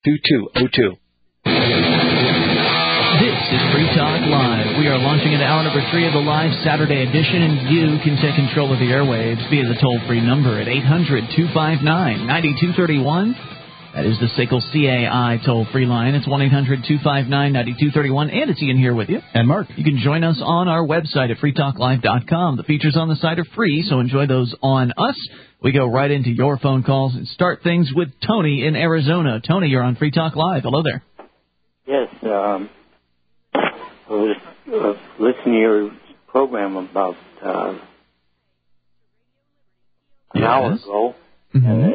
2202. This is Free Talk Live. We are launching into hour number 3 of the live Saturday edition, and you can take control of the airwaves via the toll-free number at 800-259-9231. That is the SACL CAI toll-free line. It's 1-800-259-9231, and it's Ian here with you. And Mark. You can join us on our website at freetalklive.com. The features on the site are free, so enjoy those on us. We go right into your phone calls and start things with Tony in Arizona. Tony, you're on Free Talk Live. Hello there. Yes, I was listening to your program about an hour ago. Mm-hmm.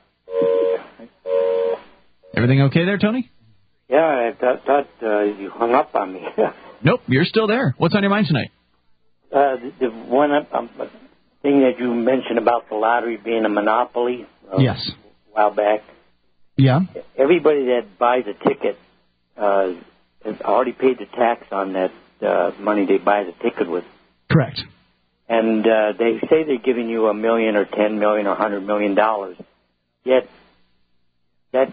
Everything okay there, Tony? Yeah, I thought you hung up on me. Nope, you're still there. What's on your mind tonight? The one thing that you mentioned about the lottery being a monopoly yes. a while back. Yeah. Everybody that buys a ticket has already paid the tax on that money they buy the ticket with. Correct. And they say they're giving you $1 million or $10 million or $100 million. Yet that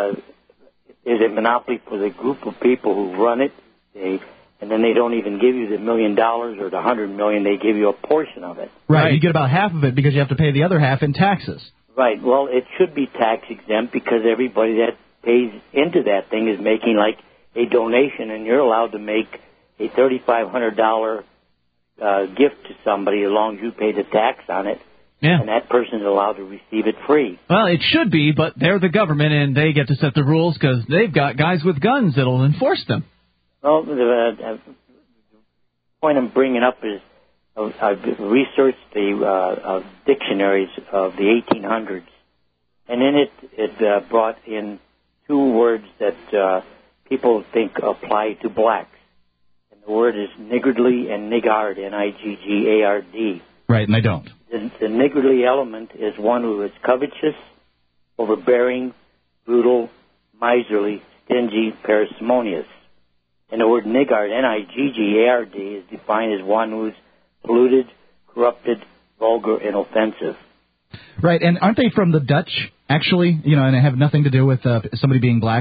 is a monopoly for the group of people who run it. And then they don't even give you the $1 million or the $100 million. They give you a portion of it. Right. You get about half of it because you have to pay the other half in taxes. Right. Well, it should be tax exempt because everybody that pays into that thing is making like a donation, and you're allowed to make a $3,500 gift to somebody as long as you pay the tax on it. Yeah. And that person is allowed to receive it free. Well, it should be, but they're the government, and they get to set the rules because they've got guys with guns that'll enforce them. Well, the point I'm bringing up is I've researched the dictionaries of the 1800s, and in it brought in two words that people think apply to blacks. And the word is niggardly and niggard, Niggard. Right, and they don't. The niggardly element is one who is covetous, overbearing, brutal, miserly, stingy, parsimonious. And the word niggard, Niggard, is defined as one who's polluted, corrupted, vulgar, and offensive. Right, and aren't they from the Dutch, actually? You know, and have nothing to do with somebody being black?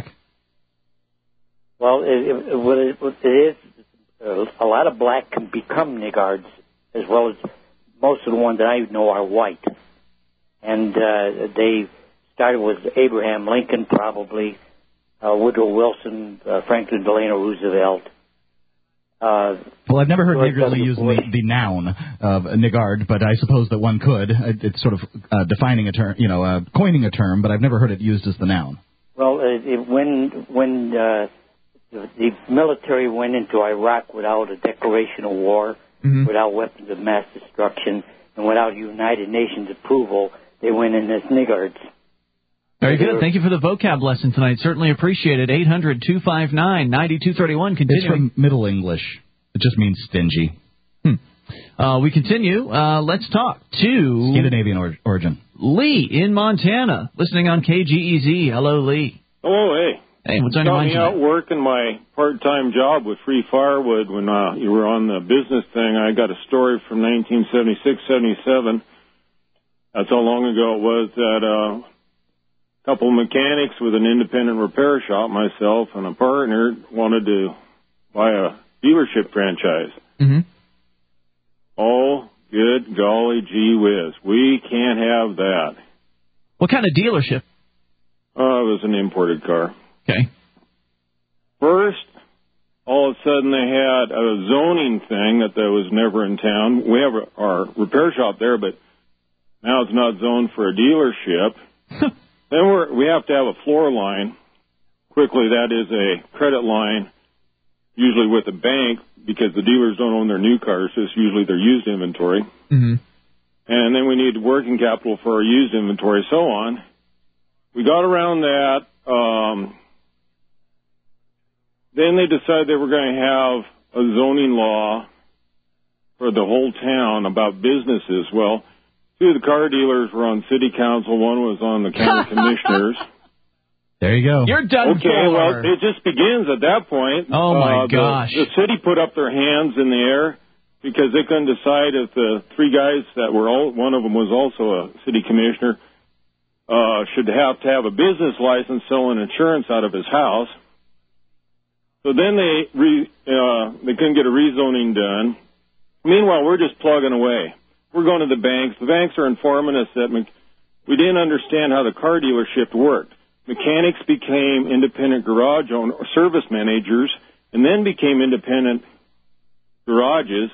Well, what it is, a lot of black can become niggards, as well as most of the ones that I know are white. And they started with Abraham Lincoln, probably, Woodrow Wilson, Franklin Delano Roosevelt. Well, I've never heard niggardly used in the noun of niggard, but I suppose that one could. It's sort of defining a term, coining a term, but I've never heard it used as the noun. Well, when the military went into Iraq without a declaration of war, without weapons of mass destruction, and without United Nations approval, they went in as niggards. Very good. Thank you for the vocab lesson tonight. Certainly appreciate it. 800-259-9231. Continue. It's from Middle English. It just means stingy. We continue. Let's talk to Scandinavian origin. Lee in Montana, listening on KGEZ. Hello, Lee. Hello, hey. Hey, what's on your mind? Me out working my part-time job with Free Firewood when you were on the business thing. I got a story from 1976-77. That's how long ago it was that a couple of mechanics with an independent repair shop, myself and a partner, wanted to buy a dealership franchise. Mm-hmm. Oh, good golly gee whiz. We can't have that. What kind of dealership? It was an imported car. Okay. First, all of a sudden they had a zoning thing that was never in town. We have our repair shop there, but now it's not zoned for a dealership. Then we have to have a floor line. Quickly, that is a credit line, usually with a bank, because the dealers don't own their new cars. So it's usually their used inventory. Mm-hmm. And then we need working capital for our used inventory, so on. We got around that. Then they decided they were going to have a zoning law for the whole town about businesses. Well, two of the car dealers were on city council. One was on the county commissioners. There you go. You're done Okay, for. well, it just begins at that point. Oh, my gosh. The city put up their hands in the air because they couldn't decide if the three guys that were one of them was also a city commissioner, should have to have a business license selling insurance out of his house. So then they couldn't get a rezoning done. Meanwhile, we're just plugging away. We're going to the banks. The banks are informing us that we didn't understand how the car dealership worked. Mechanics became independent garage owner, service managers, and then became independent garages.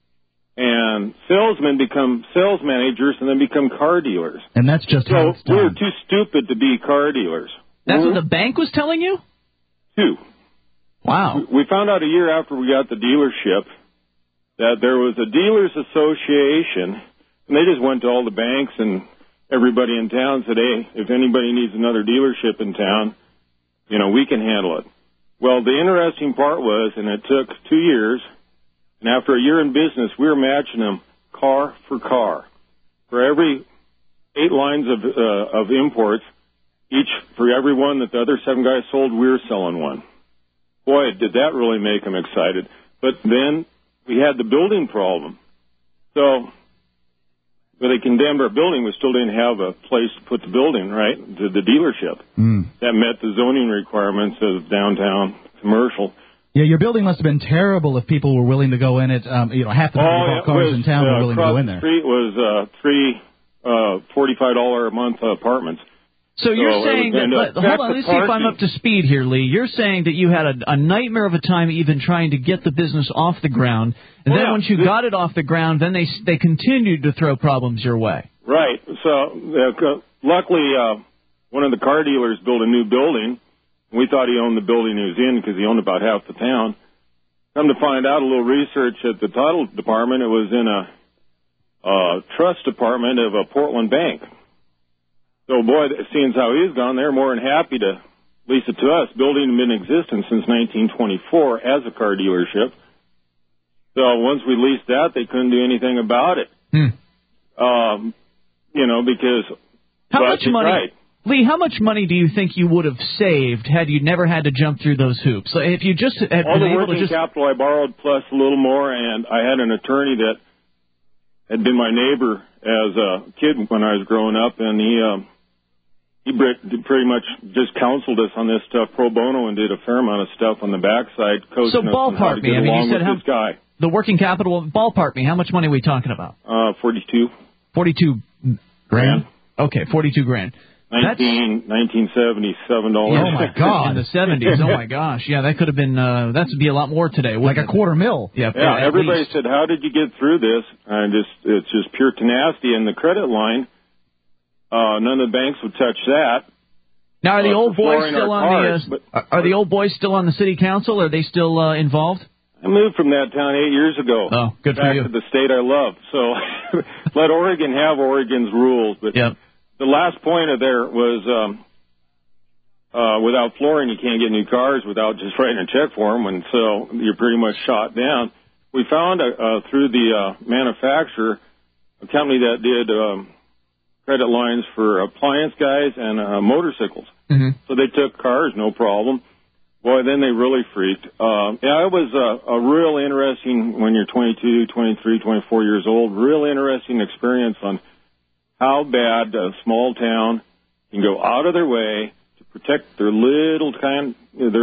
And salesmen become sales managers and then become car dealers. And that's just how it's done. We were too stupid to be car dealers. That's what the bank was telling you? Too. Wow. We found out a year after we got the dealership that there was a dealers association, and they just went to all the banks and everybody in town and said, hey, if anybody needs another dealership in town, we can handle it. Well, the interesting part was, and it took 2 years, and after a year in business, we were matching them car for car. For every 8 lines of imports, for every one that the other 7 guys sold, we were selling one. Boy, did that really make them excited. But then we had the building problem. So when they condemned our building, we still didn't have a place to put the building, right, to the dealership. That met the zoning requirements of downtown commercial. Yeah, your building must have been terrible if people were willing to go in it. Half the people who bought cars in town were willing to go in there. The street was three $45 a month apartments. So you're saying that, hold on, let's see if I'm up to speed here, Lee. You're saying that you had a nightmare of a time even trying to get the business off the ground, and then once you got it off the ground, then they continued to throw problems your way. Right. So luckily, one of the car dealers built a new building. We thought he owned the building he was in because he owned about half the town. Come to find out, a little research at the title department, it was in a trust department of a Portland bank. So, boy, seeing as how he's gone, they're more than happy to lease it to us. Building had been in existence since 1924 as a car dealership. So once we leased that, they couldn't do anything about it. Because... How much money... Right. Lee, how much money do you think you would have saved had you never had to jump through those hoops? So if you just had all been the able to working capital I borrowed plus a little more, and I had an attorney that had been my neighbor as a kid when I was growing up, and he pretty much just counseled us on this stuff pro bono and did a fair amount of stuff on the backside, coaching us on how to get along with this guy. The working capital, ballpark me. How much money are we talking about? 42. 42 grand? Okay, 42 grand. $1977. Oh, my God. In the 70s. Oh, my gosh. Yeah, that could have been, that would be a lot more today. Like a $250,000. Yeah, everybody said, how did you get through this? It's just pure tenacity. And the credit line, none of the banks would touch that. Now, are the old boys still are the old boys still on the city council? Are they still involved? I moved from that town 8 years ago. Oh, good for you. Back to the state I love. So let Oregon have Oregon's rules. But the last point of there was without flooring, you can't get new cars without just writing a check for them, and so you're pretty much shot down. We found through the manufacturer a company that did credit lines for appliance guys and motorcycles. So they took cars, no problem. Boy, then they really freaked. It was a real interesting, when you're 22, 23, 24 years old, real interesting experience on how bad a small town can go out of their way to protect their little tiny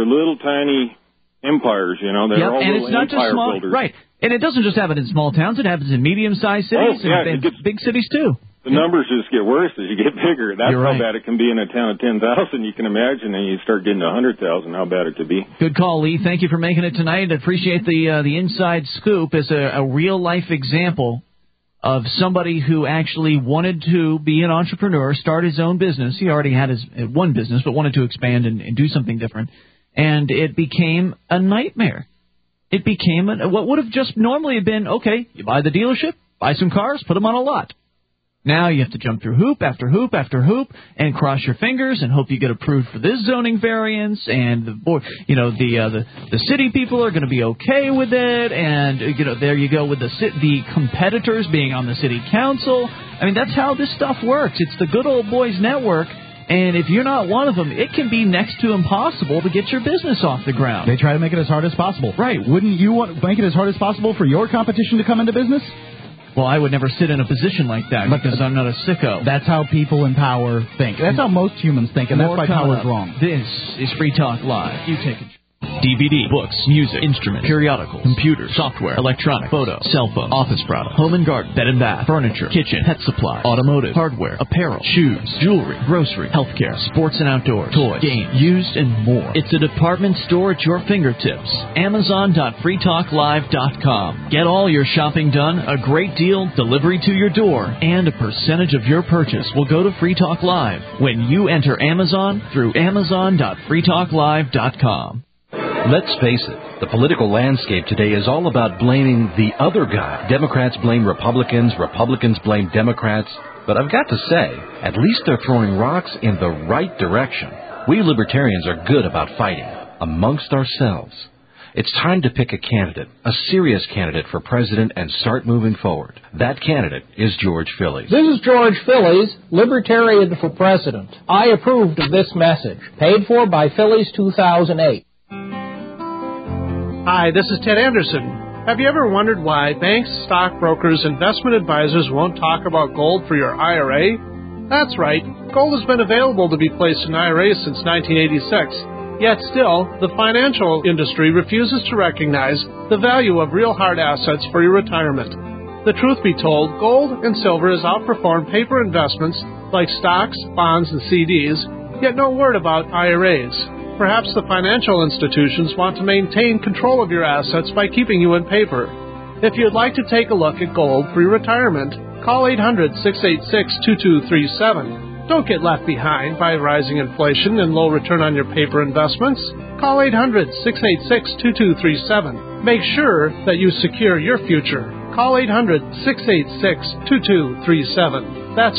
empires. They're all and little it's not empire just small, builders. Right. And it doesn't just happen in small towns; it happens in medium-sized cities and big cities too. The numbers just get worse as you get bigger. That's how bad it can be in a town of 10,000. You can imagine, and you start getting to 100,000, how bad it could be. Good call, Lee. Thank you for making it tonight. I appreciate the inside scoop as a real-life example of somebody who actually wanted to be an entrepreneur, start his own business. He already had his one business, but wanted to expand and do something different. And it became a nightmare. It became what would have just normally been, okay, you buy the dealership, buy some cars, put them on a lot. Now you have to jump through hoop after hoop after hoop and cross your fingers and hope you get approved for this zoning variance. And the city people are going to be okay with it. And there you go with the competitors being on the city council. I mean, that's how this stuff works. It's the good old boys network. And if you're not one of them, it can be next to impossible to get your business off the ground. They try to make it as hard as possible. Right. Wouldn't you want to make it as hard as possible for your competition to come into business? Well, I would never sit in a position like that because I'm not a sicko. That's how people in power think. That's how most humans think, and that's why power's wrong. This is Free Talk Live. You take it. DVD, books, music, instruments, periodicals, computers, software, electronic, photo, cell phone, office product, home and garden, bed and bath, furniture, kitchen, pet supply, automotive, hardware, apparel, shoes, jewelry, grocery, healthcare, sports and outdoors, toys, games, used, and more. It's a department store at your fingertips. Amazon.freetalklive.com. Get all your shopping done, a great deal, delivery to your door, and a percentage of your purchase will go to Free Talk Live when you enter Amazon through Amazon.freetalklive.com. Let's face it, the political landscape today is all about blaming the other guy. Democrats blame Republicans, Republicans blame Democrats. But I've got to say, at least they're throwing rocks in the right direction. We libertarians are good about fighting amongst ourselves. It's time to pick a candidate, a serious candidate for president, and start moving forward. That candidate is George Phillies. This is George Phillies, Libertarian for President. I approved of this message, paid for by Phillies 2008. Hi, this is Ted Anderson. Have you ever wondered why banks, stockbrokers, investment advisors won't talk about gold for your IRA? That's right. Gold has been available to be placed in IRAs since 1986. Yet still, the financial industry refuses to recognize the value of real hard assets for your retirement. The truth be told, gold and silver has outperformed paper investments like stocks, bonds, and CDs, yet no word about IRAs. Perhaps the financial institutions want to maintain control of your assets by keeping you in paper. If you'd like to take a look at gold for your retirement, call 800-686-2237. Don't get left behind by rising inflation and low return on your paper investments. Call 800-686-2237. Make sure that you secure your future. Call 800-686-2237. That's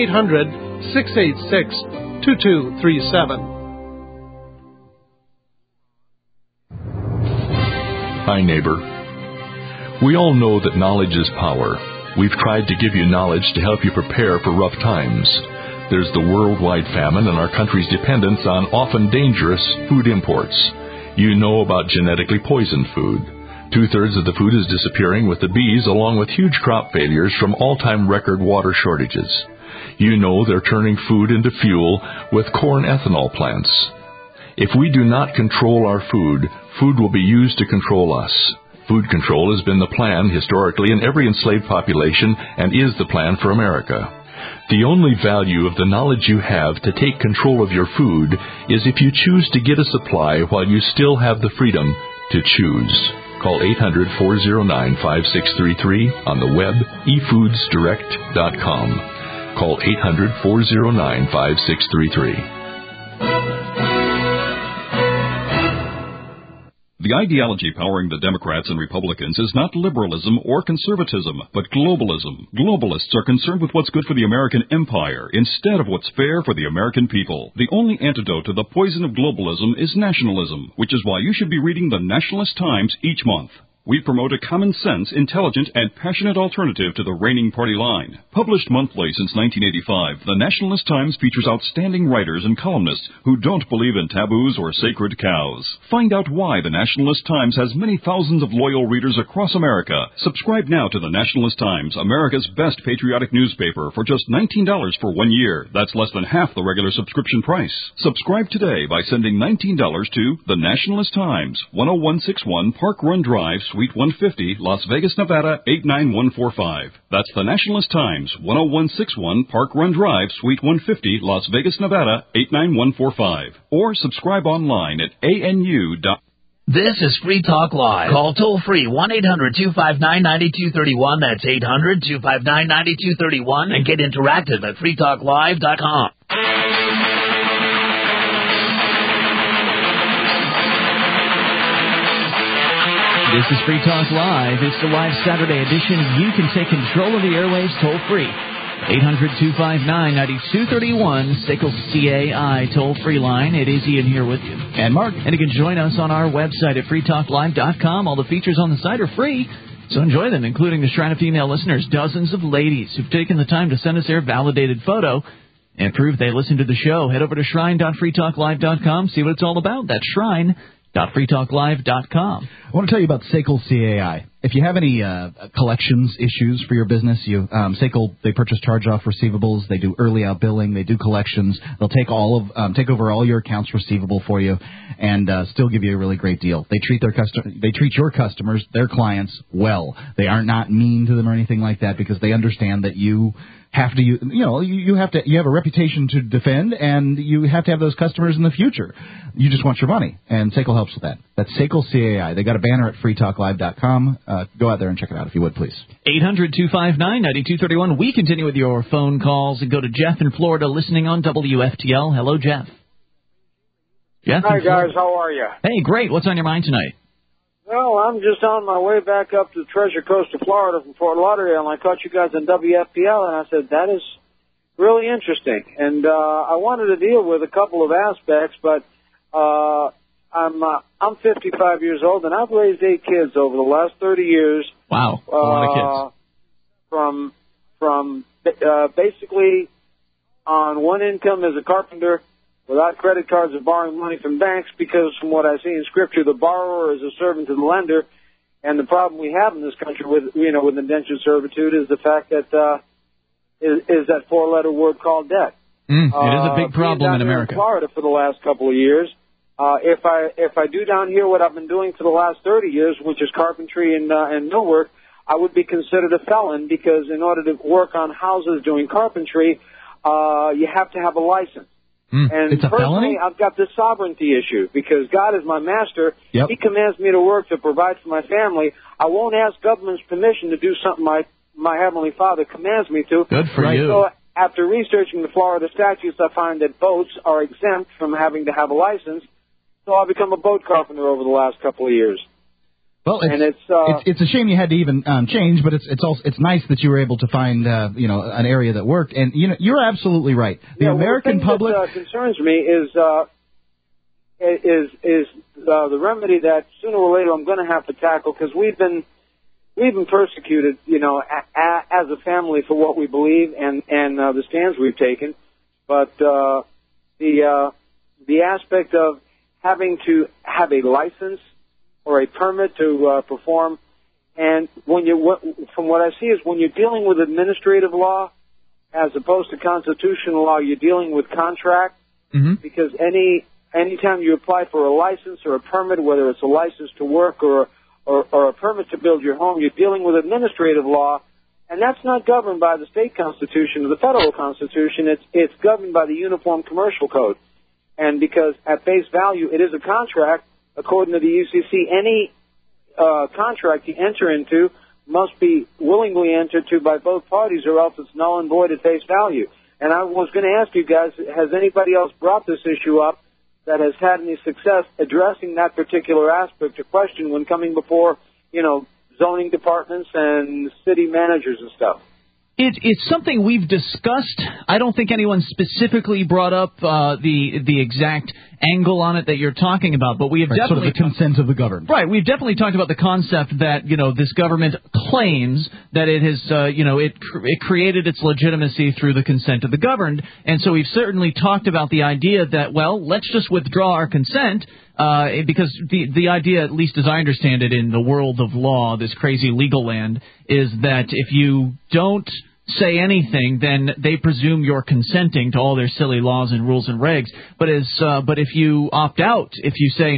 1-800-686-2237. Hi, neighbor. We all know that knowledge is power. We've tried to give you knowledge to help you prepare for rough times. There's the worldwide famine and our country's dependence on often dangerous food imports. You know about genetically poisoned food. 2/3 of the food is disappearing with the bees, along with huge crop failures from all-time record water shortages. You know they're turning food into fuel with corn ethanol plants. If we do not control our food, food will be used to control us. Food control has been the plan historically in every enslaved population and is the plan for America. The only value of the knowledge you have to take control of your food is if you choose to get a supply while you still have the freedom to choose. Call 800-409-5633 on the web, efoodsdirect.com. Call 800-409-5633. The ideology powering the Democrats and Republicans is not liberalism or conservatism, but globalism. Globalists are concerned with what's good for the American empire instead of what's fair for the American people. The only antidote to the poison of globalism is nationalism, which is why you should be reading the Nationalist Times each month. We promote a common-sense, intelligent, and passionate alternative to the reigning party line. Published monthly since 1985, the Nationalist Times features outstanding writers and columnists who don't believe in taboos or sacred cows. Find out why the Nationalist Times has many thousands of loyal readers across America. Subscribe now to the Nationalist Times, America's best patriotic newspaper, for just $19 for 1 year. That's less than half the regular subscription price. Subscribe today by sending $19 to The Nationalist Times, 10161 Park Run Drive, Suite 150, Las Vegas, Nevada, 89145. That's The Nationalist Times, 10161 Park Run Drive, Suite 150, Las Vegas, Nevada, 89145. Or subscribe online at anu.com. This is Free Talk Live. Call toll-free 1-800-259-9231. That's 800-259-9231. And get interactive at freetalklive.com. This is Free Talk Live. It's the live Saturday edition. You can take control of the airwaves toll-free. 800-259-9231, SACL CAI toll-free line. It is Ian here with you. And Mark. And you can join us on our website at freetalklive.com. All the features on the site are free, so enjoy them, including the Shrine of Female Listeners. Dozens of ladies who've taken the time to send us their validated photo and prove they listen to the show. Head over to shrine.freetalklive.com. See what it's all about. That's shrine.freetalklive.com. I want to tell you about SACL CAI. If you have any collections issues for your business, SACL, they purchase charge-off receivables. They do early out billing. They do collections. They'll take over all your accounts receivable for you, and still give you a really great deal. They treat your customers, their clients, well. They are not mean to them or anything like that because they understand that you have to, you have a reputation to defend, and you have to have those customers in the future. You just want your money, and SACL helps with that. That's SACL CAI. They got a banner at freetalklive.com. Go out there and check it out if you would, please. 800-259-9231. We continue with your phone calls and go to Jeff in Florida, listening on WFTL. Hello, Jeff. Jeff. Hi, guys. How are you? Hey, great. What's on your mind tonight? Well, I'm just on my way back up to the Treasure Coast of Florida from Fort Lauderdale, and I caught you guys on WFPL, and I said, that is really interesting. And I wanted to deal with a couple of aspects, but I'm 55 years old, and I've raised 8 kids over the last 30 years. Wow, a lot of kids. From basically on one income as a carpenter, without credit cards or borrowing money from banks, because from what I see in Scripture, the borrower is a servant to the lender, and the problem we have in this country with indentured servitude is the fact that is that 4-letter word called debt. It is a big problem in America. In Florida for the last couple of years, if I do down here what I've been doing for the last 30 years, which is carpentry and millwork, I would be considered a felon because in order to work on houses doing carpentry, you have to have a license. And it's a personally, felony? I've got this sovereignty issue because God is my master. Yep. He commands me to work to provide for my family. I won't ask government's permission to do something my Heavenly Father commands me to. Good for you. So after researching the Florida statutes, I find that boats are exempt from having to have a license. So I've become a boat carpenter over the last couple of years. Well, it's a shame you had to even change, but it's nice that you were able to find an area that worked. And you're absolutely right. The American public that concerns me is the remedy that sooner or later I'm going to have to tackle because we've been persecuted, as a family for what we believe and the stands we've taken. But the aspect of having to have a license or a permit to perform, and from what I see is when you're dealing with administrative law as opposed to constitutional law, you're dealing with contract, because anytime you apply for a license or a permit, whether it's a license to work or a permit to build your home, you're dealing with administrative law, and that's not governed by the state constitution or the federal constitution. It's governed by the Uniform Commercial Code, and because at face value it is a contract. According to the UCC, any contract you enter into must be willingly entered to by both parties or else it's null and void at face value. And I was going to ask you guys, has anybody else brought this issue up that has had any success addressing that particular aspect or question when coming before, zoning departments and city managers and stuff? It's something we've discussed. I don't think anyone specifically brought up the exact angle on it that you're talking about, but we have definitely sort of the consent of the governed. Right, we've definitely talked about the concept that this government claims that it has it created its legitimacy through the consent of the governed, and so we've certainly talked about the idea that let's just withdraw our consent. Because the idea, at least as I understand it in the world of law, this crazy legal land, is that if you don't say anything, then they presume you're consenting to all their silly laws and rules and regs. But if you opt out, if you say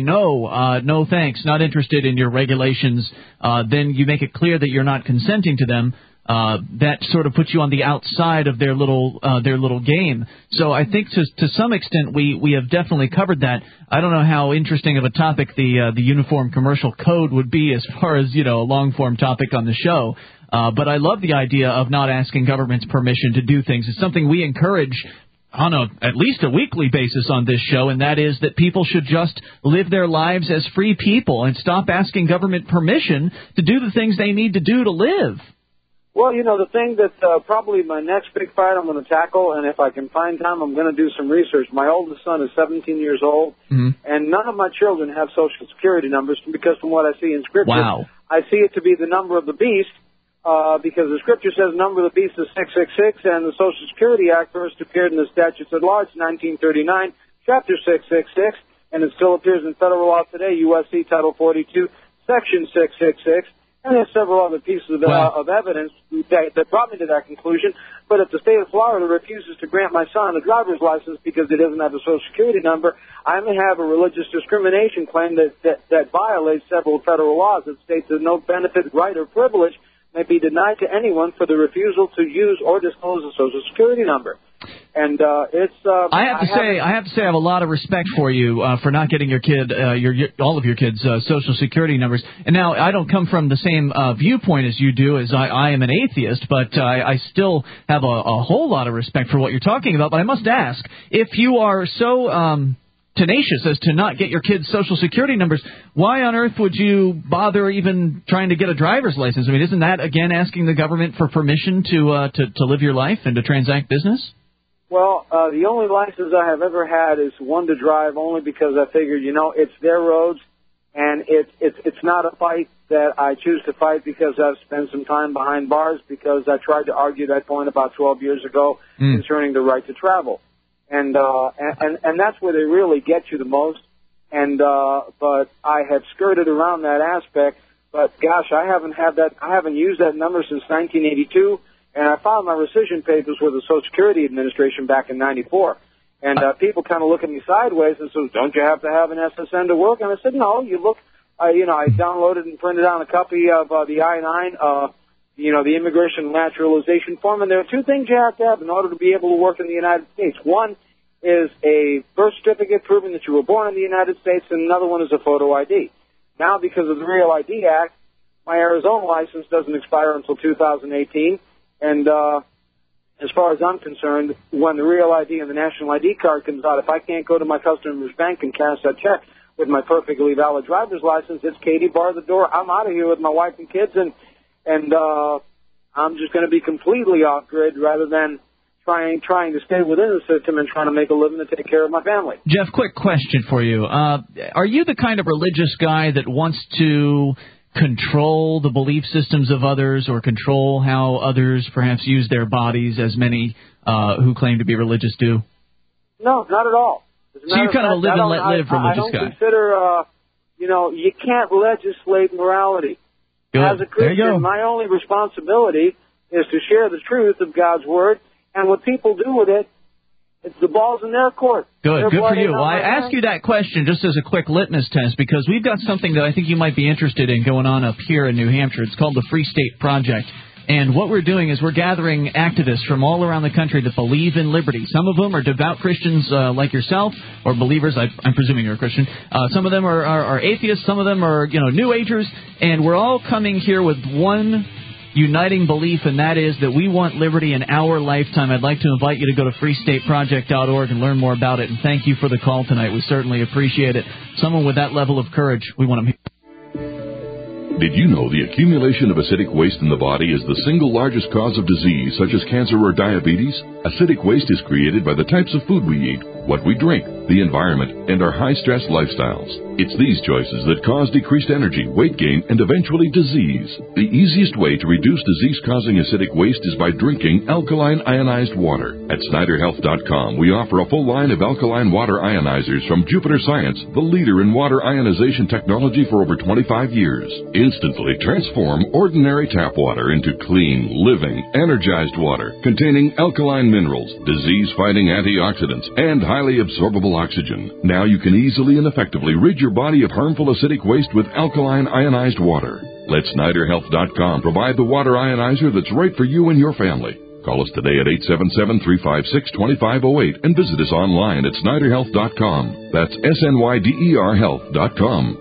no thanks, not interested in your regulations, then you make it clear that you're not consenting to them. That sort of puts you on the outside of their little game. So I think to some extent we have definitely covered that. I don't know how interesting of a topic the Uniform Commercial Code would be as far as a long form topic on the show. But I love the idea of not asking government's permission to do things. It's something we encourage on at least a weekly basis on this show, and that is that people should just live their lives as free people and stop asking government permission to do the things they need to do to live. Well, the thing that probably my next big fight I'm going to tackle, and if I can find time, I'm going to do some research. My oldest son is 17 years old, and none of my children have Social Security numbers because from what I see in Scripture, I see it to be the number of the beast because the Scripture says the number of the beast is 666, and the Social Security Act first appeared in the Statutes at Large, 1939, Chapter 666, and it still appears in federal law today, U.S.C. Title 42, Section 666. And there's several other pieces of evidence that brought me to that conclusion. But if the state of Florida refuses to grant my son a driver's license because he doesn't have a Social Security number, I may have a religious discrimination claim that violates several federal laws that states that no benefit, right, or privilege may be denied to anyone for the refusal to use or disclose a Social Security number. And I have to say, I have a lot of respect for you for not getting your kid, all of your kids' Social Security numbers. And now I don't come from the same viewpoint as you do, as I am an atheist, but I still have a whole lot of respect for what you're talking about. But I must ask, if you are so tenacious as to not get your kids' Social Security numbers, why on earth would you bother even trying to get a driver's license? I mean, isn't that again asking the government for permission to live your life and to transact business? Well, the only license I have ever had is one to drive, only because I figured, it's their roads, and it's not a fight that I choose to fight because I've spent some time behind bars, because I tried to argue that point about 12 years ago concerning the right to travel. And that's where they really get you the most. But I have skirted around that aspect. But gosh, I haven't used that number since 1982. And I filed my rescission papers with the Social Security Administration back in '94. And people kind of look at me sideways and say, "Don't you have to have an SSN to work?" And I said, "No, you look." I downloaded and printed out a copy of the I-9, the Immigration Naturalization Form. And there are two things you have to have in order to be able to work in the United States. One is a birth certificate proving that you were born in the United States, and another one is a photo ID. Now, because of the Real ID Act, my Arizona license doesn't expire until 2018. And as far as I'm concerned, when the Real ID and the National ID card comes out, if I can't go to my customer's bank and cash that check with my perfectly valid driver's license, it's Katie, bar the door. I'm out of here with my wife and kids, and I'm just going to be completely off grid rather than trying to stay within the system and trying to make a living to take care of my family. Jeff, quick question for you. Are you the kind of religious guy that wants to control the belief systems of others, or control how others perhaps use their bodies, as many who claim to be religious do? No, not at all. So you're kind of a live and let live religious guy. I don't consider, you can't legislate morality. Good. As a Christian, my only responsibility is to share the truth of God's Word, and what people do with it, it's the ball's in their court. Good for you. Well, I ask you that question just as a quick litmus test, because we've got something that I think you might be interested in going on up here in New Hampshire. It's called the Free State Project. And what we're doing is we're gathering activists from all around the country that believe in liberty. Some of them are devout Christians like yourself, or believers. I'm presuming you're a Christian. Some of them are atheists. Some of them are, New Agers. And we're all coming here with one uniting belief, and that is that we want liberty in our lifetime. I'd like to invite you to go to freestateproject.org and learn more about it. And thank you for the call tonight. We certainly appreciate it. Someone with that level of courage, we want them here. Did you know the accumulation of acidic waste in the body is the single largest cause of disease, such as cancer or diabetes? Acidic waste is created by the types of food we eat, what we drink, the environment, and our high-stress lifestyles. It's these choices that cause decreased energy, weight gain, and eventually disease. The easiest way to reduce disease-causing acidic waste is by drinking alkaline ionized water. At SnyderHealth.com, we offer a full line of alkaline water ionizers from Jupiter Science, the leader in water ionization technology for over 25 years. Instantly transform ordinary tap water into clean, living, energized water containing alkaline minerals, disease-fighting antioxidants, and highly absorbable oxygen. Now you can easily and effectively rid your body of harmful acidic waste with alkaline ionized water. Let SnyderHealth.com provide the water ionizer that's right for you and your family. Call us today at 877-356-2508 and visit us online at SnyderHealth.com. That's SNYDER Health.com.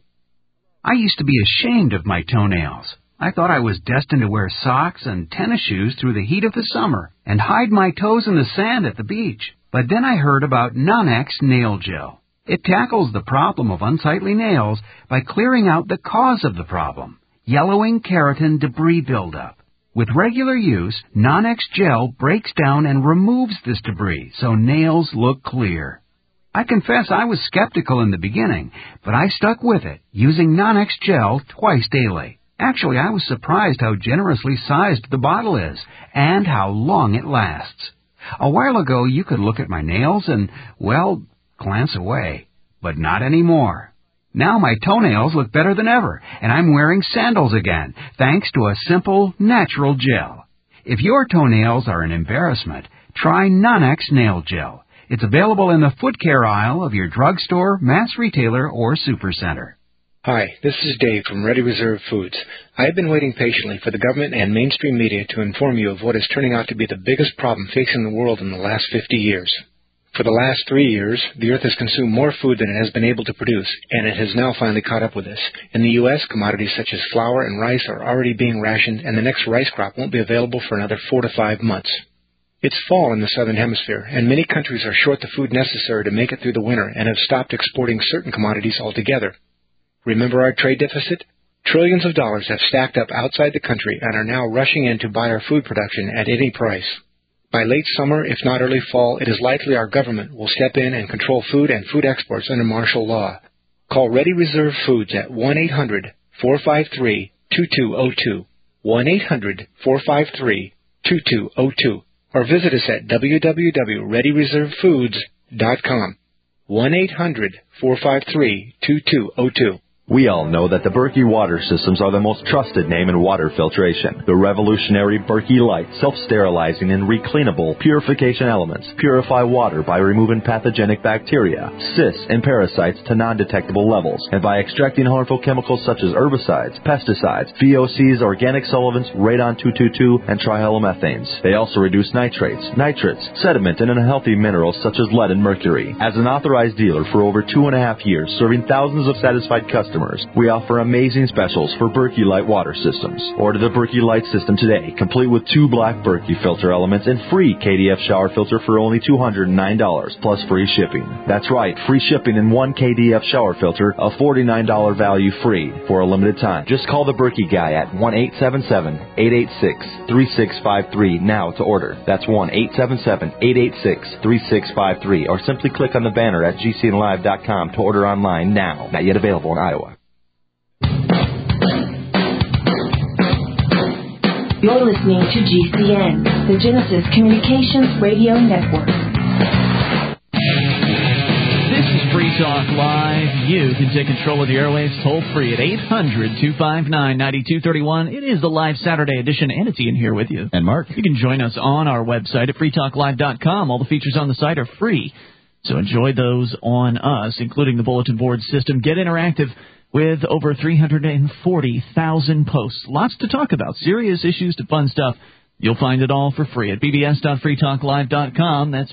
I used to be ashamed of my toenails. I thought I was destined to wear socks and tennis shoes through the heat of the summer and hide my toes in the sand at the beach. But then I heard about Nonex Nail Gel. It tackles the problem of unsightly nails by clearing out the cause of the problem, yellowing keratin debris buildup. With regular use, Nonex Gel breaks down and removes this debris so nails look clear. I confess I was skeptical in the beginning, but I stuck with it, using Nonex Gel twice daily. Actually, I was surprised how generously sized the bottle is and how long it lasts. A while ago, you could look at my nails and, well, glance away, but not anymore. Now my toenails look better than ever, and I'm wearing sandals again, thanks to a simple, natural gel. If your toenails are an embarrassment, try Nonex Nail Gel. It's available in the foot care aisle of your drugstore, mass retailer, or supercenter. Hi, this is Dave from Ready Reserve Foods. I have been waiting patiently for the government and mainstream media to inform you of what is turning out to be the biggest problem facing the world in the last 50 years. For the last 3 years, the Earth has consumed more food than it has been able to produce, and it has now finally caught up with us. In the U.S., commodities such as flour and rice are already being rationed, and the next rice crop won't be available for another 4 to 5 months. It's fall in the Southern Hemisphere, and many countries are short the food necessary to make it through the winter and have stopped exporting certain commodities altogether. Remember our trade deficit? Trillions of dollars have stacked up outside the country and are now rushing in to buy our food production at any price. By late summer, if not early fall, it is likely our government will step in and control food and food exports under martial law. Call Ready Reserve Foods at 1-800-453-2202, 1-800-453-2202, or visit us at www.readyreservefoods.com, 1-800-453-2202. We all know that the Berkey water systems are the most trusted name in water filtration. The revolutionary Berkey Light self-sterilizing and recleanable purification elements purify water by removing pathogenic bacteria, cysts, and parasites to non-detectable levels, and by extracting harmful chemicals such as herbicides, pesticides, VOCs, organic solvents, radon-222, and trihalomethanes. They also reduce nitrates, nitrates, sediment, and unhealthy minerals such as lead and mercury. As an authorized dealer for over 2.5 years, serving thousands of satisfied customers, we offer amazing specials for Berkey Light water systems. Order the Berkey Light system today, complete with 2 black Berkey filter elements and free KDF shower filter for only $209, plus free shipping. That's right, free shipping and 1 KDF shower filter, a $49 value free for a limited time. Just call the Berkey guy at 1-877-886-3653 now to order. That's 1-877-886-3653, or simply click on the banner at gcnlive.com to order online now. Not yet available in Iowa. You're listening to GCN, the Genesis Communications Radio Network. This is Free Talk Live. You can take control of the airwaves toll-free at 800-259-9231. It is the live Saturday edition, and it's Ian here with you. And Mark. You can join us on our website at freetalklive.com. All the features on the site are free, so enjoy those on us, including the bulletin board system. Get interactive with over 340,000 posts. Lots to talk about, serious issues to fun stuff. You'll find it all for free at bbs.freetalklive.com. That's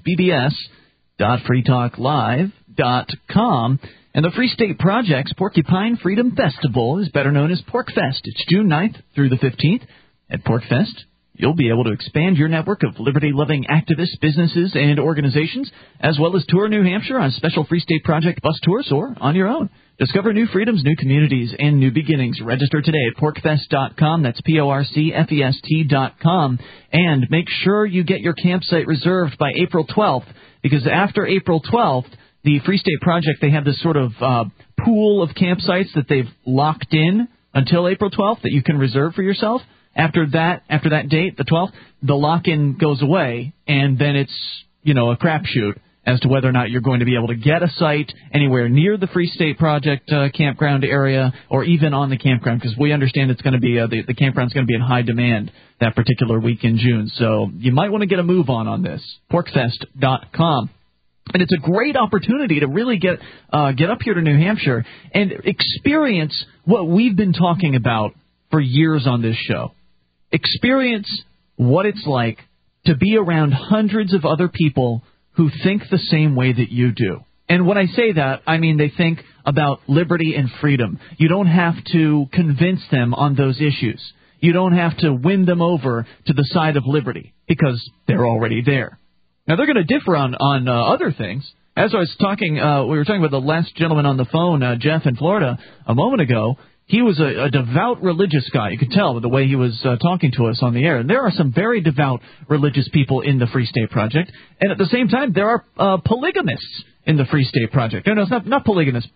bbs.freetalklive.com. And the Free State Project's Porcupine Freedom Festival is better known as PorcFest. It's June 9th through the 15th. At PorcFest, you'll be able to expand your network of liberty-loving activists, businesses, and organizations, as well as tour New Hampshire on special Free State Project bus tours or on your own. Discover new freedoms, new communities, and new beginnings. Register today at porcfest.com. That's PORCFEST.com. And make sure you get your campsite reserved by April 12th, because after April 12th, the Free State Project, they have this sort of pool of campsites that they've locked in until April 12th that you can reserve for yourself. After that date, the 12th, the lock-in goes away, and then it's, a crapshoot as to whether or not you're going to be able to get a site anywhere near the Free State Project campground area, or even on the campground, because we understand it's going to be the campground's going to be in high demand that particular week in June. So you might want to get a move on this. PorcFest.com. And it's a great opportunity to really get up here to New Hampshire and experience what we've been talking about for years on this show. Experience what it's like to be around hundreds of other people who think the same way that you do. And when I say that, I mean they think about liberty and freedom. You don't have to convince them on those issues. You don't have to win them over to the side of liberty, because they're already there. Now, they're going to differ on other things. As I was talking, we were talking about the last gentleman on the phone, Jeff in Florida, a moment ago. He was a devout religious guy. You could tell by the way he was talking to us on the air. And there are some very devout religious people in the Free State Project. And at the same time, there are polygamists in the Free State Project. No, it's not polygamists.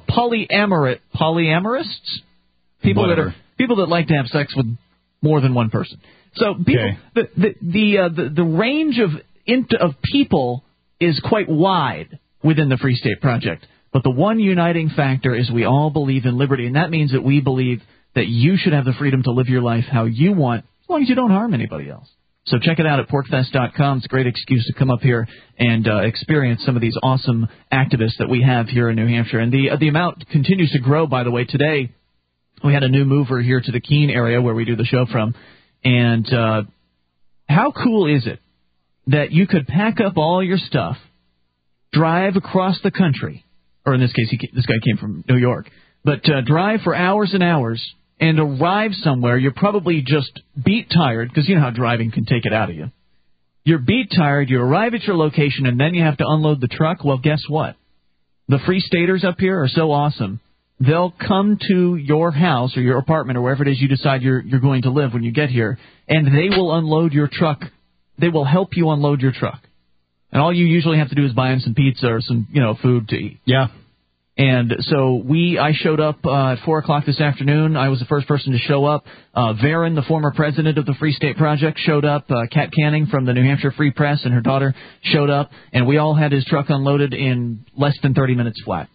Polyamorists? People that like to have sex with more than one person. So people, the range of people is quite wide within the Free State Project. But the one uniting factor is we all believe in liberty, and that means that we believe that you should have the freedom to live your life how you want, as long as you don't harm anybody else. So check it out at porkfest.com. It's a great excuse to come up here and experience some of these awesome activists that we have here in New Hampshire. And the amount continues to grow, by the way. Today, we had a new mover here to the Keene area where we do the show from. And how cool is it that you could pack up all your stuff, drive across the country, or in this case, this guy came from New York, but drive for hours and hours and arrive somewhere. You're probably just beat tired, because you know how driving can take it out of you. You're beat tired, you arrive at your location, and then you have to unload the truck. Well, guess what? The Free Staters up here are so awesome. They'll come to your house or your apartment or wherever it is you decide you're going to live when you get here, and they will unload your truck. They will help you unload your truck. And all you usually have to do is buy them some pizza or some, food to eat. Yeah. And so I showed up at 4 o'clock this afternoon. I was the first person to show up. Varen, the former president of the Free State Project, showed up. Kat Canning from the New Hampshire Free Press and her daughter showed up. And we all had his truck unloaded in less than 30 minutes flat.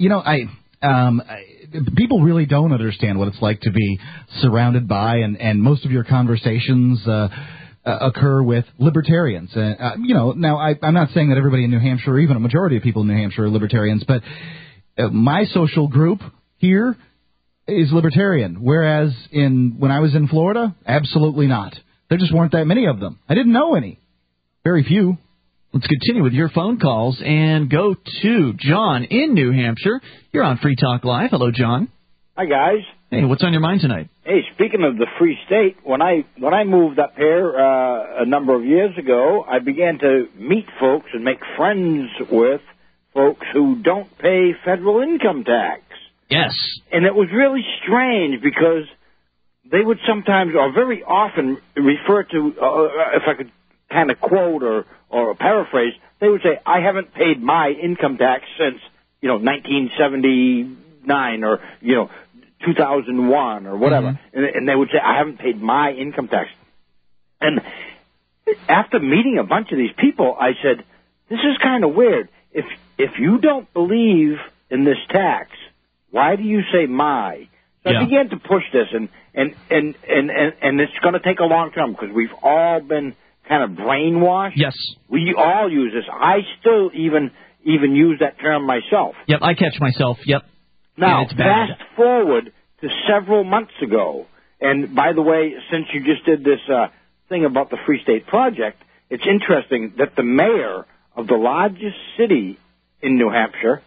People really don't understand what it's like to be surrounded by, and most of your conversations occur with libertarians. Now I'm not saying that everybody in New Hampshire, or even a majority of people in New Hampshire, are libertarians, but my social group here is libertarian, whereas when I was in Florida, absolutely not. There just weren't that many of them. I didn't know any. Very few. Let's continue with your phone calls and go to John in New Hampshire. You're on Free Talk Live. Hello, John. Hi, guys. Hey, what's on your mind tonight? Hey, speaking of the Free State, when I moved up here a number of years ago, I began to meet folks and make friends with folks who don't pay federal income tax. Yes. And it was really strange because they would sometimes, or very often, refer to, if I could kind of quote or paraphrase, they would say, I haven't paid my income tax since, 1979 or, 2001 or whatever. Mm-hmm. And they would say, I haven't paid my income tax. And after meeting a bunch of these people, I said, this is kind of weird. If you don't believe in this tax, why do you say my? So I began to push this, and it's going to take a long time because we've all been kind of brainwashed. Yes. We all use this. I still even use that term myself. Yep, I catch myself. Yep. Now, fast forward to several months ago, and by the way, since you just did this thing about the Free State Project, it's interesting that the mayor of the largest city in New Hampshire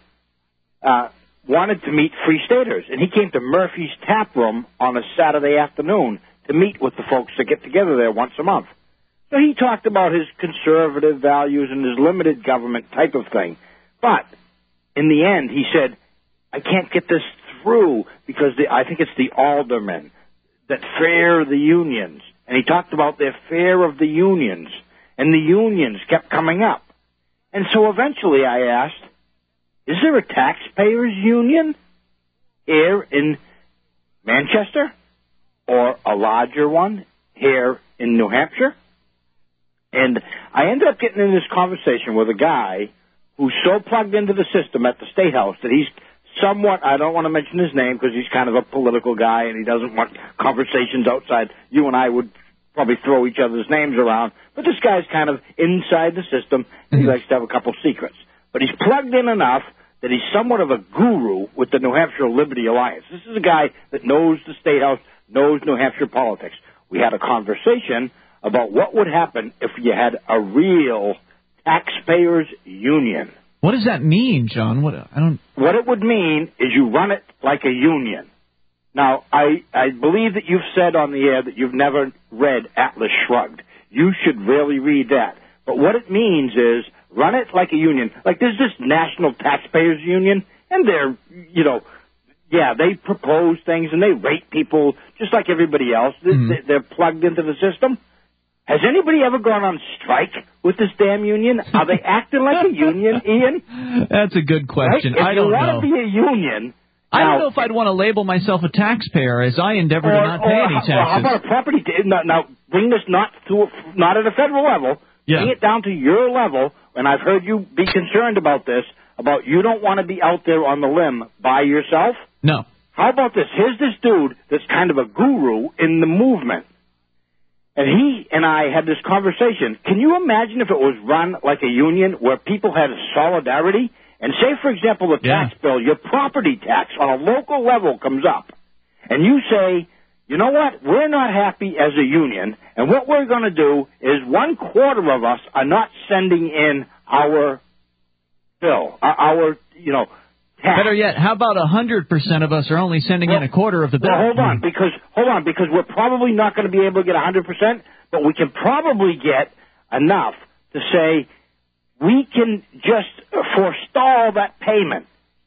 wanted to meet Free Staters, and he came to Murphy's Tap Room on a Saturday afternoon to meet with the folks that get together there once a month. So he talked about his conservative values and his limited government type of thing. But in the end, he said, I can't get this through because I think it's the aldermen that fear the unions. And he talked about their fear of the unions, and the unions kept coming up. And so eventually I asked, is there a taxpayers union here in Manchester or a larger one here in New Hampshire? And I ended up getting in this conversation with a guy who's so plugged into the system at the State House that he's somewhat, I don't want to mention his name because he's kind of a political guy and he doesn't want conversations outside. You and I would probably throw each other's names around, but this guy's kind of inside the system and he likes to have a couple secrets. But he's plugged in enough that he's somewhat of a guru with the New Hampshire Liberty Alliance. This is a guy that knows the State House, knows New Hampshire politics. We had a conversation about what would happen if you had a real taxpayers union. What does that mean, John? What it would mean is you run it like a union. Now, I believe that you've said on the air that you've never read Atlas Shrugged. You should really read that. But what it means is run it like a union. Like there's this National Taxpayers Union, and they're, they propose things and they rate people just like everybody else. They're plugged into the system. Has anybody ever gone on strike with this damn union? Are they acting like a union, Ian? That's a good question. Right? I don't know. If you want to be a union... I don't know if I'd want to label myself a taxpayer, as I endeavor to not pay any taxes. How about a property... Now, bring this not at a federal level. Yeah. Bring it down to your level, and I've heard you be concerned about this, about you don't want to be out there on the limb by yourself? No. How about this? Here's this dude that's kind of a guru in the movement. And he and I had this conversation. Can you imagine if it was run like a union where people had a solidarity? And say, for example, the tax bill, your property tax on a local level comes up. And you say, you know what? We're not happy as a union. And what we're going to do is 1/4 of us are not sending in our bill, our tax. Better yet, how about 100% of us are only sending in 1/4 of the bill? Well, hold on, because we're probably not going to be able to get 100%, but we can probably get enough to say we can just forestall that payment.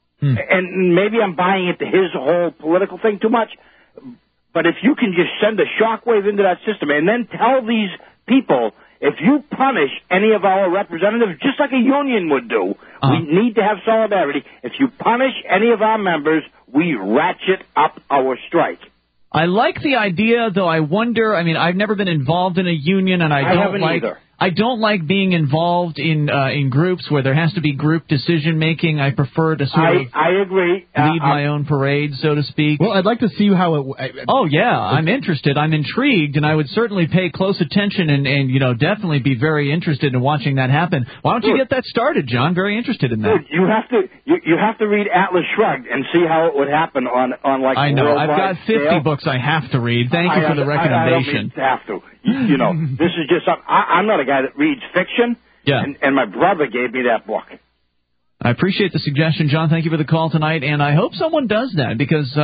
And maybe I'm buying into his whole political thing too much, but if you can just send a shockwave into that system and then tell these people, if you punish any of our representatives, just like a union would do, we need to have solidarity. If you punish any of our members, we ratchet up our strike. I like the idea, though I wonder, I mean, I've never been involved in a union, and I haven't either. I don't like being involved in groups where there has to be group decision-making. I prefer to sort of I agree. lead my own parade, so to speak. Well, I'd like to see how it... Oh, yeah, I'm interested. I'm intrigued, and I would certainly pay close attention and definitely be very interested in watching that happen. Why don't you get that started, John? Very interested in that. Dude, you have to read Atlas Shrugged and see how it would happen on like I know. worldwide I've got 50 scale. books I have to read. Thank you for the recommendation. I don't have to. This is just something. I'm not a guy that reads fiction. Yeah. And my brother gave me that book. I appreciate the suggestion, John. Thank you for the call tonight, and I hope someone does that, because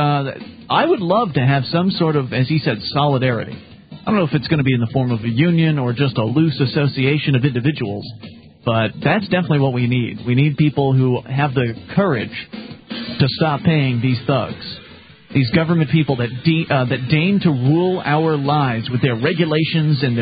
I would love to have some sort of, as he said, solidarity. I don't know if it's going to be in the form of a union or just a loose association of individuals, but that's definitely what we need. We need people who have the courage to stop paying these thugs, these government people that deign to rule our lives with their regulations and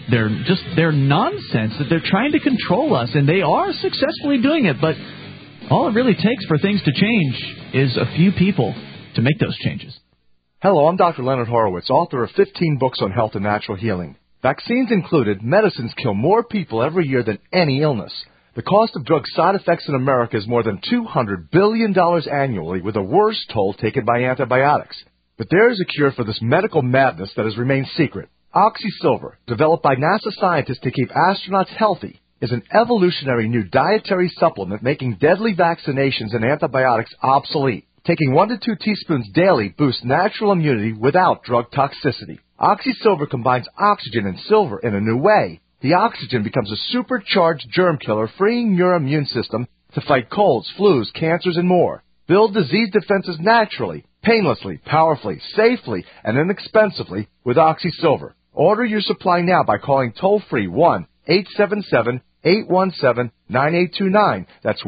their nonsense, that they're trying to control us, and they are successfully doing it. But all it really takes for things to change is a few people to make those changes. Hello, I'm Dr. Leonard Horowitz, author of 15 books on health and natural healing. Vaccines included, medicines kill more people every year than any illness. The cost of drug side effects in America is more than $200 billion annually, with a worse toll taken by antibiotics. But there is a cure for this medical madness that has remained secret. OxySilver, developed by NASA scientists to keep astronauts healthy, is an evolutionary new dietary supplement making deadly vaccinations and antibiotics obsolete. Taking 1 to 2 teaspoons daily boosts natural immunity without drug toxicity. OxySilver combines oxygen and silver in a new way. The oxygen becomes a supercharged germ killer, freeing your immune system to fight colds, flus, cancers, and more. Build disease defenses naturally, painlessly, powerfully, safely, and inexpensively with OxySilver. Order your supply now by calling toll-free 1-877-817-9829. That's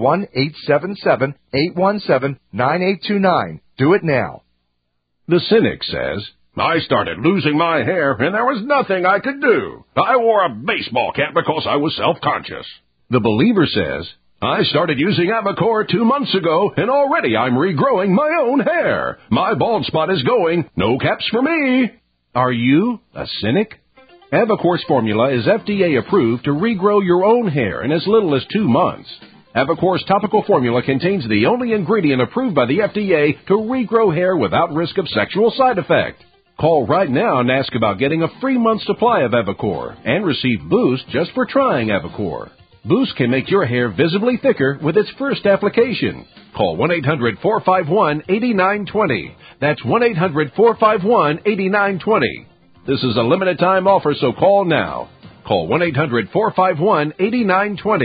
1-877-817-9829. Do it now. The cynic says, I started losing my hair, and there was nothing I could do. I wore a baseball cap because I was self-conscious. The believer says, I started using Avacor 2 months ago, and already I'm regrowing my own hair. My bald spot is going. No caps for me. Are you a cynic? Avacor's formula is FDA approved to regrow your own hair in as little as 2 months. Avacor's topical formula contains the only ingredient approved by the FDA to regrow hair without risk of sexual side effect. Call right now and ask about getting a free month's supply of Avacor and receive Boost just for trying Avacor. Boost can make your hair visibly thicker with its first application. Call 1-800-451-8920. That's 1-800-451-8920. This is a limited time offer, so call now. Call 1-800-451-8920.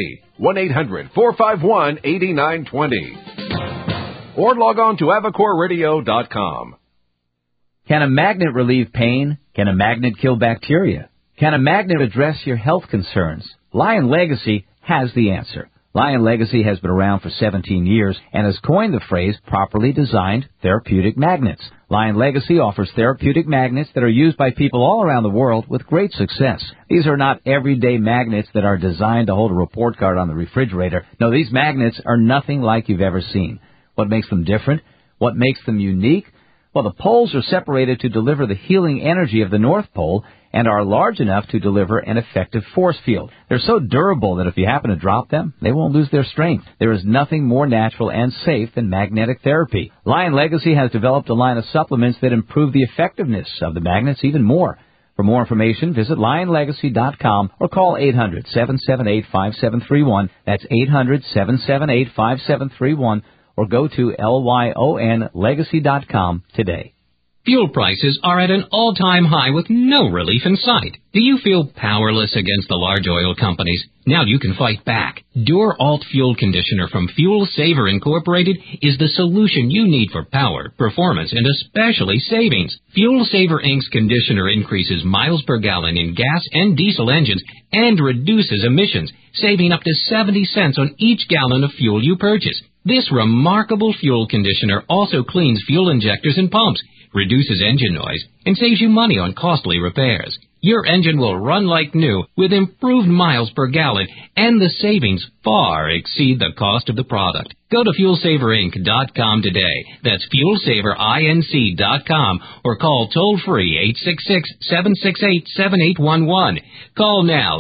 1-800-451-8920. Or log on to AvacorRadio.com. Can a magnet relieve pain? Can a magnet kill bacteria? Can a magnet address your health concerns? Lion Legacy has the answer. Lion Legacy has been around for 17 years and has coined the phrase properly designed therapeutic magnets. Lion Legacy offers therapeutic magnets that are used by people all around the world with great success. These are not everyday magnets that are designed to hold a report card on the refrigerator. No, these magnets are nothing like you've ever seen. What makes them different? What makes them unique? Well, the poles are separated to deliver the healing energy of the North Pole and are large enough to deliver an effective force field. They're so durable that if you happen to drop them, they won't lose their strength. There is nothing more natural and safe than magnetic therapy. Lion Legacy has developed a line of supplements that improve the effectiveness of the magnets even more. For more information, visit lionlegacy.com or call 800-778-5731. That's 800-778-5731. Or go to lyonlegacy.com today. Fuel prices are at an all-time high with no relief in sight. Do you feel powerless against the large oil companies? Now you can fight back. Dur-Alt Fuel Conditioner from Fuel Saver Incorporated is the solution you need for power, performance, and especially savings. Fuel Saver Inc.'s conditioner increases miles per gallon in gas and diesel engines and reduces emissions, saving up to 70 cents on each gallon of fuel you purchase. This remarkable fuel conditioner also cleans fuel injectors and pumps, reduces engine noise, and saves you money on costly repairs. Your engine will run like new with improved miles per gallon, and the savings far exceed the cost of the product. Go to FuelSaverInc.com today. That's FuelSaverInc.com or call toll-free 866-768-7811. Call now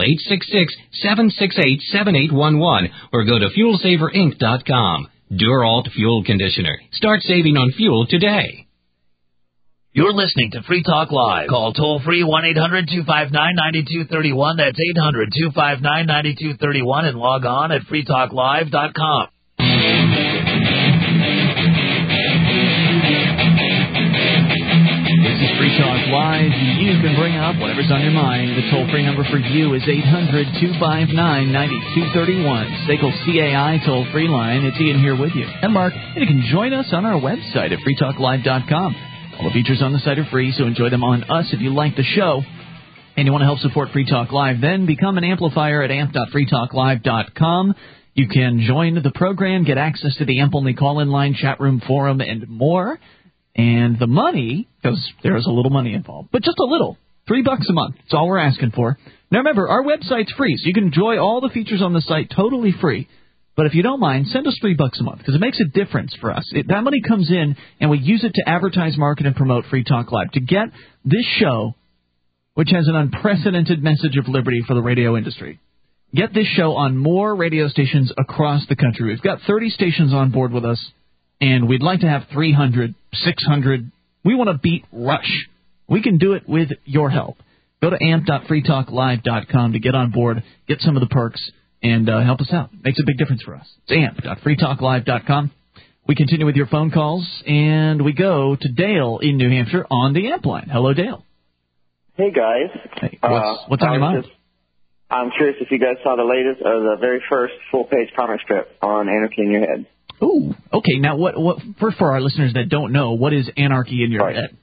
866-768-7811 or go to FuelSaverInc.com. Dur-Alt Fuel Conditioner. Start saving on fuel today. You're listening to Free Talk Live. Call toll-free 1-800-259-9231. That's 800-259-9231 and log on at freetalklive.com. This is Free Talk Live. You can bring up whatever's on your mind. The toll-free number for you is 800-259-9231. SACL CAI toll-free line. It's Ian here with you. And Mark, you can join us on our website at freetalklive.com. All the features on the site are free, so enjoy them on us if you like the show. And you want to help support Free Talk Live, then become an amplifier at amp.freetalklive.com. You can join the program, get access to the AMP-only call-in line, chat room, forum, and more. And the money, because there's a little money involved, but just a little, $3 a month. That's all we're asking for. Now remember, our website's free, so you can enjoy all the features on the site totally free. But if you don't mind, send us $3 a month, because it makes a difference for us. That money comes in, and we use it to advertise, market, and promote Free Talk Live. To get this show, which has an unprecedented message of liberty for the radio industry, get this show on more radio stations across the country. We've got 30 stations on board with us, and we'd like to have 300, 600. We want to beat Rush. We can do it with your help. Go to amp.freetalklive.com to get on board, get some of the perks, and help us out. Makes a big difference for us. It's amp.freetalklive.com. We continue with your phone calls, and we go to Dale in New Hampshire on the AMP line. Hello, Dale. Hey, guys. Hey, what's on your mind? I'm curious if you guys saw the latest, or the very first full-page comic strip on Anarchy in Your Head. Ooh, okay. Now, what? For our listeners that don't know, what is Anarchy in Your Head?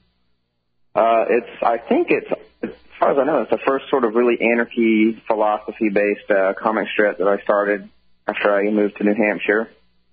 I think it's, as far as I know, it's the first sort of really anarchy philosophy-based comic strip that I started after I moved to New Hampshire.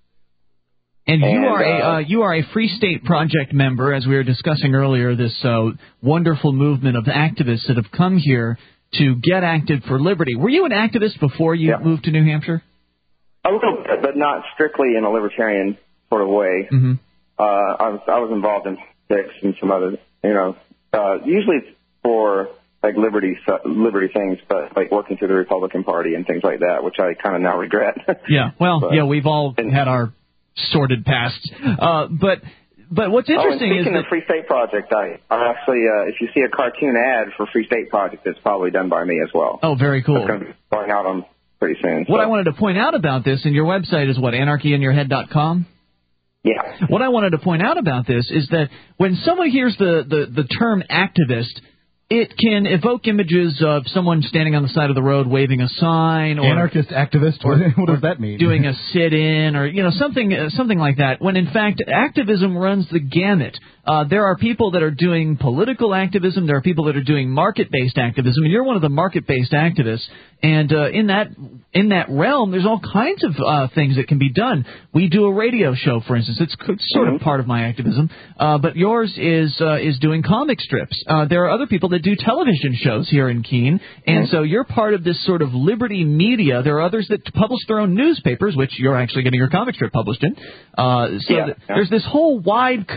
And you are a Free State Project member, as we were discussing earlier. This wonderful movement of activists that have come here to get active for liberty. Were you an activist before you moved to New Hampshire? A little bit, but not strictly in a libertarian sort of way. Mm-hmm. I was involved in politics and some other, usually for like liberty things, but like working for the Republican Party and things like that, which I kind of now regret. Yeah, well, we've all had our sordid pasts. But what's interesting is speaking of Free State Project, I actually, if you see a cartoon ad for Free State Project, it's probably done by me as well. Oh, very cool. It's going to be going out on pretty soon. What I wanted to point out about this, and your website is what, anarchyinyourhead.com? Yeah. What I wanted to point out about this is that when someone hears the term activist, it can evoke images of someone standing on the side of the road waving a sign, or anarchist activist. What does that mean? Doing a sit-in, or something like that. When in fact activism runs the gamut. There are people that are doing political activism. There are people that are doing market-based activism. And you're one of the market-based activists. And in that realm, there's all kinds of things that can be done. We do a radio show, for instance. It's sort of part of my activism. But yours is doing comic strips. There are other people that do television shows here in Keene. And so you're part of this sort of liberty media. There are others that publish their own newspapers, which you're actually getting your comic strip published in. There's this whole wide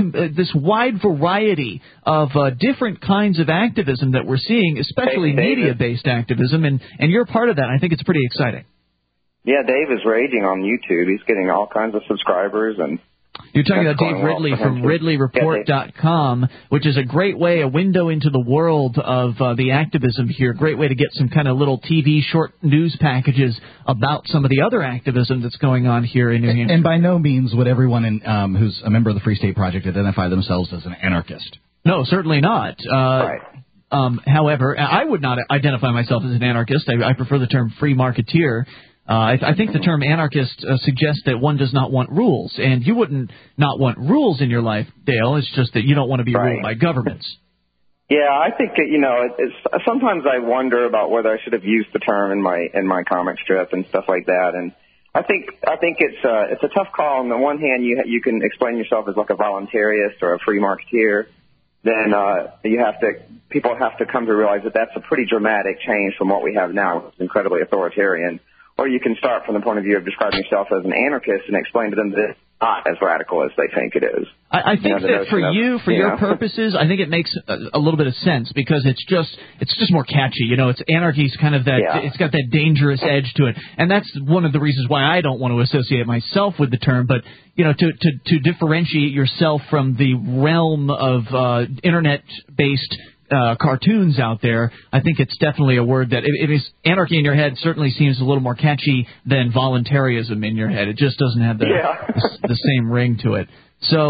variety of different kinds of activism that we're seeing, especially media-based activism, and you're part of that. I think it's pretty exciting. Yeah, Dave is raging on YouTube. He's getting all kinds of subscribers. And you're talking about Dave Ridley from RidleyReport.com, which is a great way, a window into the world of the activism here. Great way to get some kind of little TV short news packages about some of the other activism that's going on here in New Hampshire. And by no means would everyone who's a member of the Free State Project identify themselves as an anarchist. No, certainly not. Right. However, I would not identify myself as an anarchist. I prefer the term free marketeer. I think the term anarchist suggests that one does not want rules, and you wouldn't not want rules in your life, Dale. It's just that you don't want to be ruled by governments. Yeah, I think it's sometimes I wonder about whether I should have used the term in my comic strip and stuff like that. And I think it's a tough call. On the one hand, you can explain yourself as like a voluntarist or a free marketeer. Then people have to come to realize that that's a pretty dramatic change from what we have now. It's incredibly authoritarian. Or you can start from the point of view of describing yourself as an anarchist and explain to them that it's not as radical as they think it is. I think that for your purposes, I think it makes a little bit of sense because it's just more catchy. It's anarchy's kind of that. Yeah. It's got that dangerous edge to it, and that's one of the reasons why I don't want to associate myself with the term. But to differentiate yourself from the realm of internet-based cartoons out there, I think it's definitely a word that it is anarchy in your head certainly seems a little more catchy than voluntarism in your head. It just doesn't have the same ring to it.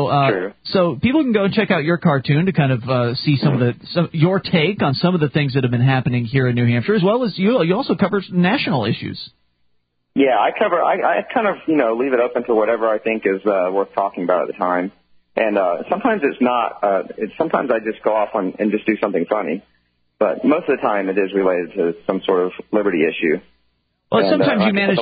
So people can go and check out your cartoon to kind of see your take on some of the things that have been happening here in New Hampshire, as well as you also cover national issues. Yeah, I kind of leave it open to whatever I think is worth talking about at the time. And sometimes it's not. Sometimes I just go off and just do something funny. But most of the time it is related to some sort of liberty issue. Well, sometimes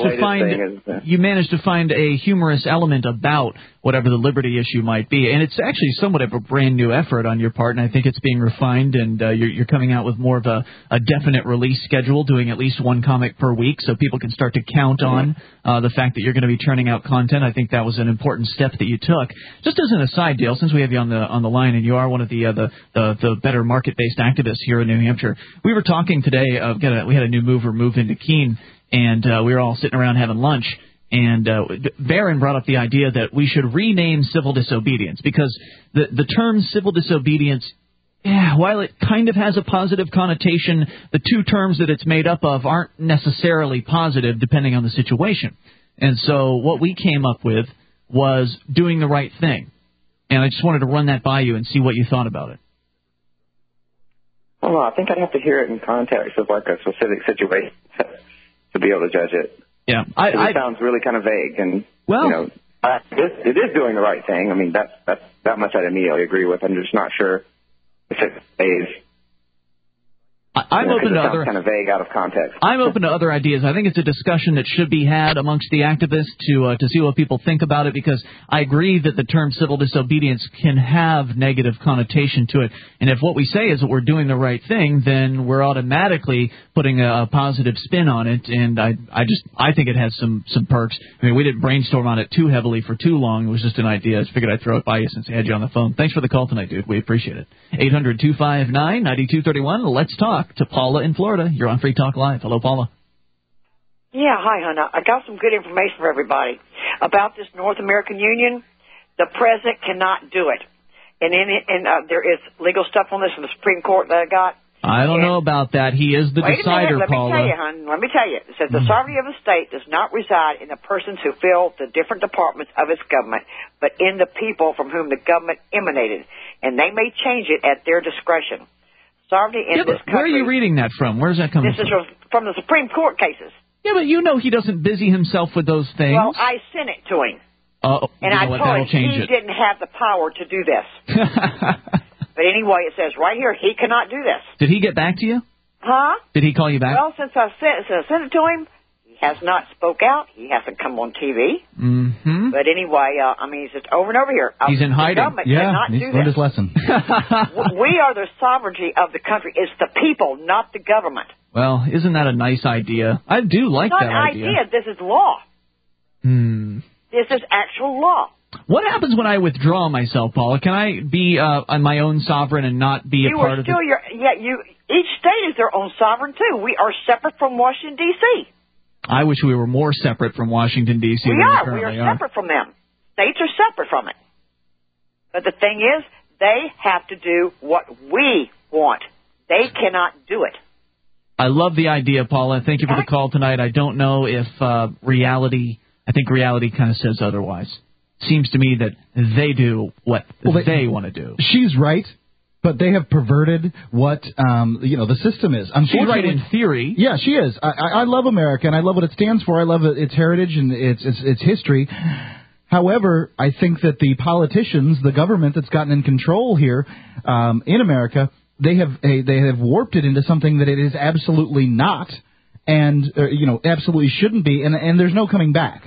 you manage to find a humorous element about whatever the liberty issue might be, and it's actually somewhat of a brand new effort on your part, and I think it's being refined, and you're coming out with more of a definite release schedule, doing at least one comic per week, so people can start to count on the fact that you're going to be churning out content. I think that was an important step that you took. Just as an aside, Dale, since we have you on the line, and you are one of the better market-based activists here in New Hampshire, we were talking today. We had a new mover move into Keene. And we were all sitting around having lunch, and Barron brought up the idea that we should rename civil disobedience because the term civil disobedience, while it kind of has a positive connotation, the two terms that it's made up of aren't necessarily positive depending on the situation. And so what we came up with was doing the right thing. And I just wanted to run that by you and see what you thought about it. Well, I think I'd have to hear it in context of like a specific situation to be able to judge it. Yeah, it sounds really kind of vague, and it is doing the right thing. I mean, that's that much I immediately agree with. I'm just not sure if it stays. I'm open to other kind of vague out of context. I'm open to other ideas. I think it's a discussion that should be had amongst the activists to see what people think about it, because I agree that the term civil disobedience can have negative connotation to it. And if what we say is that we're doing the right thing, then we're automatically putting a positive spin on it. And I think it has some perks. I mean, we didn't brainstorm on it too heavily for too long. It was just an idea. I just figured I'd throw it by you since I had you on the phone. Thanks for the call tonight, dude. We appreciate it. 800-259-9231. Let's talk to Paula in Florida. You're on Free Talk Live. Hello, Paula. Yeah, hi, Hannah. I got some good information for everybody about this North American Union. The president cannot do it, and there is legal stuff on this from the Supreme Court that I got. I don't know about that. He is the decider, Paula. Let me tell you. It says the sovereignty of a state does not reside in the persons who fill the different departments of its government, but in the people from whom the government emanated, and they may change it at their discretion. Sovereignty in this country. Where are you reading that from? Where's that coming from? This is from the Supreme Court cases. Yeah, but you know he doesn't busy himself with those things. Well, I sent it to him. And I told him he didn't have the power to do this. But anyway, it says right here, he cannot do this. Did he get back to you? Huh? Did he call you back? Well, since I sent it to him, he has not spoke out. He hasn't come on TV. Mm-hmm. But anyway, he's just over and over here. He's in hiding. Yeah, he's learned his lesson. We are the sovereignty of the country. It's the people, not the government. Well, isn't that a nice idea? I do like that idea. It's not an idea. This is law. This is actual law. What happens when I withdraw myself, Paula? Can I be my own sovereign and not be a part of it? Each state is their own sovereign, too. We are separate from Washington, D.C. I wish we were more separate from Washington, D.C. We are separate from them. States are separate from it. But the thing is, they have to do what we want. They cannot do it. I love the idea, Paula. Thank you for the call tonight. I don't know if reality kind of says otherwise. Seems to me that they do what they want to do. She's right, but they have perverted what the system is. She's right in theory. Yeah, she is. I love America, and I love what it stands for. I love its heritage and its history. However, I think that the politicians, the government that's gotten in control here in America, they have warped it into something that it is absolutely not, and absolutely shouldn't be, and there's no coming back.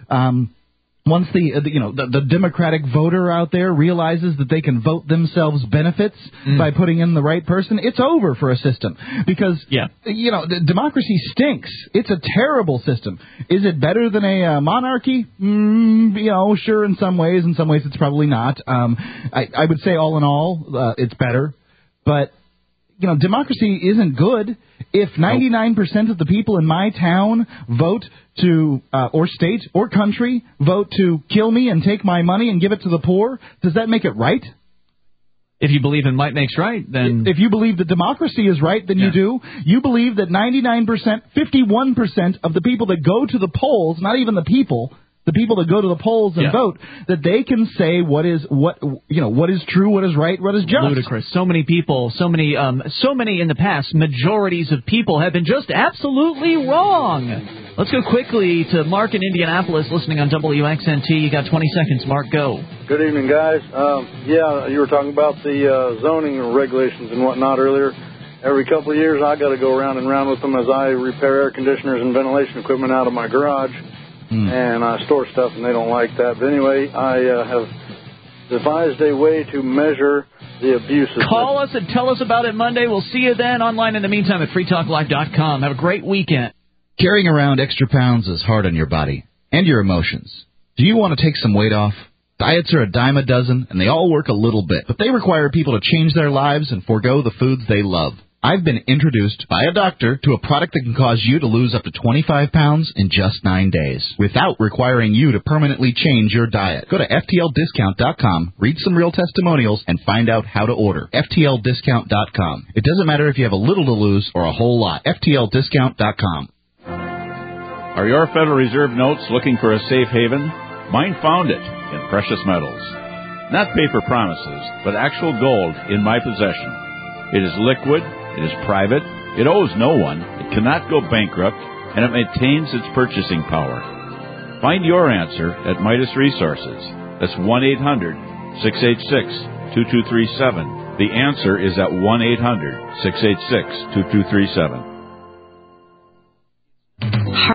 Once the Democratic voter out there realizes that they can vote themselves benefits by putting in the right person, it's over for a system. Because, democracy stinks. It's a terrible system. Is it better than a monarchy? Sure, in some ways. In some ways, it's probably not. I would say all in all, it's better. But, democracy isn't good. If 99% of the people in my town vote to, or state or country, vote to kill me and take my money and give it to the poor, does that make it right? If you believe in might makes right, then... If you believe that democracy is right, then you do. You believe that 99%, 51% of the people that go to the polls, not even the people that go to the polls and vote, that they can say what is true, what is right, what is just. Ludicrous. So many people, so many in the past, majorities of people have been just absolutely wrong. Let's go quickly to Mark in Indianapolis, listening on WXNT. You got 20 seconds, Mark. Go. Good evening, guys. You were talking about the zoning regulations and whatnot earlier. Every couple of years, I got to go round and round with them as I repair air conditioners and ventilation equipment out of my garage. And I store stuff, and they don't like that. But anyway, I have devised a way to measure the abuses. Call us and tell us about it Monday. We'll see you then. Online in the meantime at freetalklive.com. Have a great weekend. Carrying around extra pounds is hard on your body and your emotions. Do you want to take some weight off? Diets are a dime a dozen, and they all work a little bit. But they require people to change their lives and forego the foods they love. I've been introduced by a doctor to a product that can cause you to lose up to 25 pounds in just 9 days without requiring you to permanently change your diet. Go to FTLDiscount.com, read some real testimonials, and find out how to order. FTLDiscount.com. It doesn't matter if you have a little to lose or a whole lot. FTLDiscount.com. Are your Federal Reserve notes looking for a safe haven? Mine found it in precious metals. Not paper promises, but actual gold in my possession. It is liquid. It is private, it owes no one, it cannot go bankrupt, and it maintains its purchasing power. Find your answer at Midas Resources. That's 1-800-686-2237. The answer is at 1-800-686-2237.